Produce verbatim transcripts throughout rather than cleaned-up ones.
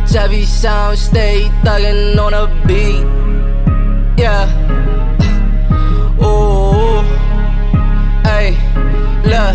Chevy sound, stay thuggin' on a beat. Yeah. Ooh. Hey, look,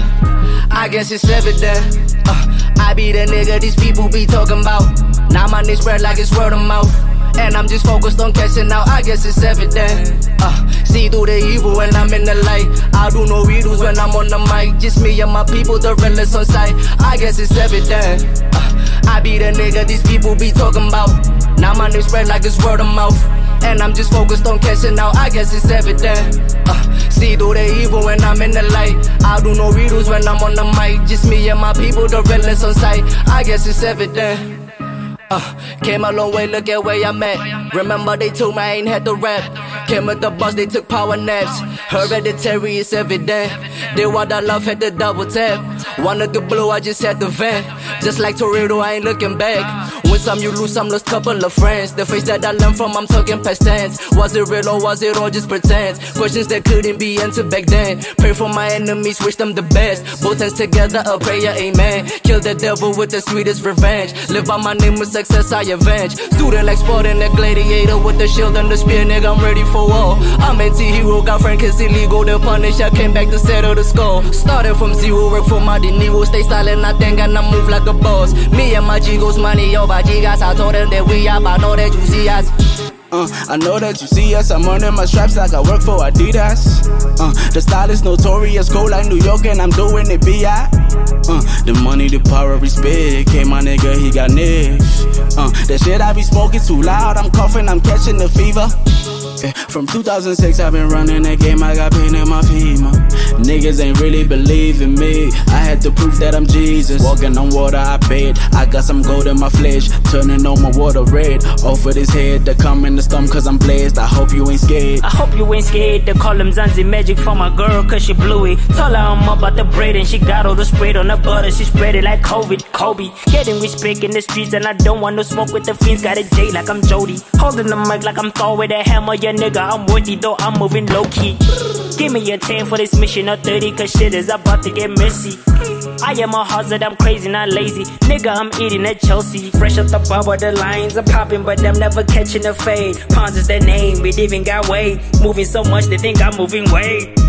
I guess it's evident. Uh, I be the nigga these people be talking about. Now my name spread like it's word of mouth. And I'm just focused on catching out, I guess it's evident. Uh, see through the evil when I'm in the light. I do no redos when I'm on the mic. Just me and my people, the realest on sight. I guess it's evident. Uh, I be the nigga these people be talking about. Now my name spread like it's word of mouth. And I'm just focused on catching out, I guess it's evident. Uh, see through the evil when I'm in the light. I do no redos when I'm on the mic. Just me and my people, the realest on sight. I guess it's evident. Uh, came a long way, look at where I'm at. Remember they told me I ain't had to rap. Came with the bus, they took power naps. Hereditary is evident. They want that love, had to double tap. Wanted to blow, I just had to vent. Just like Torito, I ain't looking back. Win some, you lose some, lost couple of friends. The face that I learned from, I'm talking past tense. Was it real or was it all just pretend? Questions that couldn't be answered back then. Pray for my enemies, wish them the best. Both hands together, a prayer, amen. Kill the devil with the sweetest revenge. Live by my name with success, I avenge. Student like Spartan, a gladiator with the shield and the spear, nigga, I'm ready for war. I'm anti-hero, got friend cause illegal. The Punisher came back to settle the score. Started from zero, work for my dinero. Stay silent, I think, and I move like a boss. Me and my G-Goes, money over Gigas. I told them that we up, I know that you see us. Uh, I know that you see us, I'm running my straps like I work for Adidas. Uh, the style is notorious, cold like New York and I'm doing it B I Uh, the money, the power, respect, came my nigga, he got niggas. Uh, that shit I be smoking too loud, I'm coughing, I'm catching the fever. Yeah, from two thousand six I've been running that game, I got pain in my feet, man. Niggas ain't really believing me, I had to prove that I'm Jesus. Walking on water, I paid, I got some gold in my flesh, turning on my water red. Off of this head, they come in the storm cause I'm blessed, I hope you ain't scared. I hope you ain't scared, they call them Zanzi magic for my girl cause she blew it. Told her I'm about the bread and she got all the spread on the butter, she spread it like COVID, Kobe. Getting respect in the streets and I don't want no smoke with the fiends, got a J like I'm Jody. Holding the mic like I'm Thor with a hammer, yeah nigga, I'm worthy though I'm moving low key. Give me a ten for this mission or thirty cause shit is about to get messy. I am a hazard, I'm crazy, not lazy. Nigga, I'm eating at Chelsea. Fresh up the bar, the lines are popping, but them never catching the fade. Pons is their name, it even got weight. Moving so much, they think I'm moving weight.